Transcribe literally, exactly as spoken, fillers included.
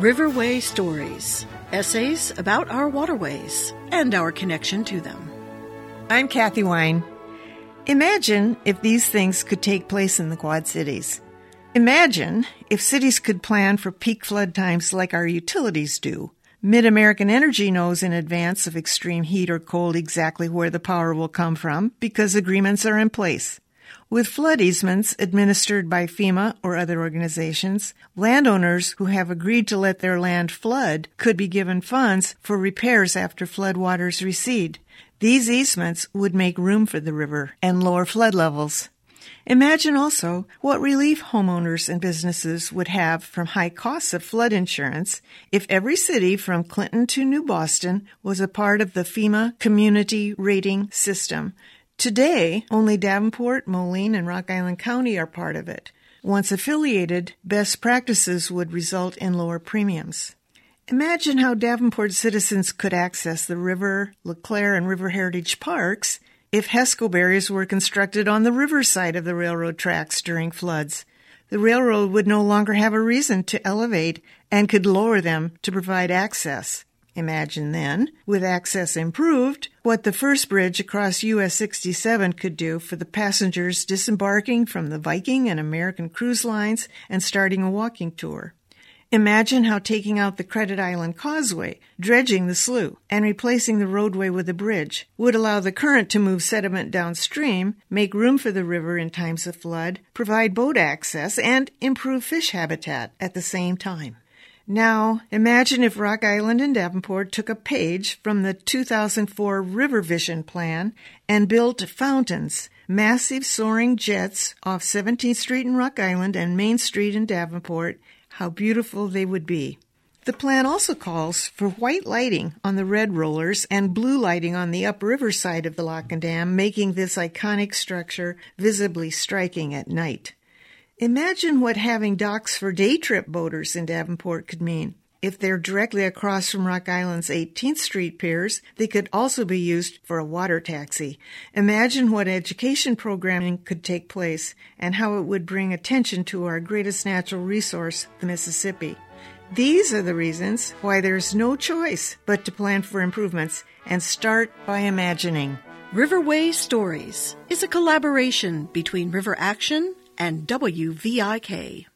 Riverway Stories, essays about our waterways and our connection to them. I'm Kathy Wine. Imagine if these things could take place in the Quad Cities. Imagine if cities could plan for peak flood times like our utilities do. Mid-American Energy knows in advance of extreme heat or cold exactly where the power will come from because agreements are in place. With flood easements administered by FEMA or other organizations, landowners who have agreed to let their land flood could be given funds for repairs after floodwaters recede. These easements would make room for the river and lower flood levels. Imagine also what relief homeowners and businesses would have from high costs of flood insurance if every city from Clinton to New Boston was a part of the FEMA community rating system. Today, only Davenport, Moline, and Rock Island County are part of it. Once affiliated, best practices would result in lower premiums. Imagine how Davenport citizens could access the River, LeClaire, and River Heritage Parks if HESCO barriers were constructed on the riverside of the railroad tracks during floods. The railroad would no longer have a reason to elevate and could lower them to provide access. Imagine then, with access improved, what the first bridge across U S sixty-seven could do for the passengers disembarking from the Viking and American cruise lines and starting a walking tour. Imagine how taking out the Credit Island Causeway, dredging the slough, and replacing the roadway with a bridge would allow the current to move sediment downstream, make room for the river in times of flood, provide boat access, and improve fish habitat at the same time. Now, imagine if Rock Island and Davenport took a page from the two thousand four River Vision Plan and built fountains, massive soaring jets off seventeenth Street in Rock Island and Main Street in Davenport. How beautiful they would be. The plan also calls for white lighting on the red rollers and blue lighting on the upriver side of the lock and dam, making this iconic structure visibly striking at night. Imagine what having docks for day trip boaters in Davenport could mean. If they're directly across from Rock Island's eighteenth Street piers, they could also be used for a water taxi. Imagine what education programming could take place and how it would bring attention to our greatest natural resource, the Mississippi. These are the reasons why there's no choice but to plan for improvements and start by imagining. Riverway Stories is a collaboration between River Action and W V I K.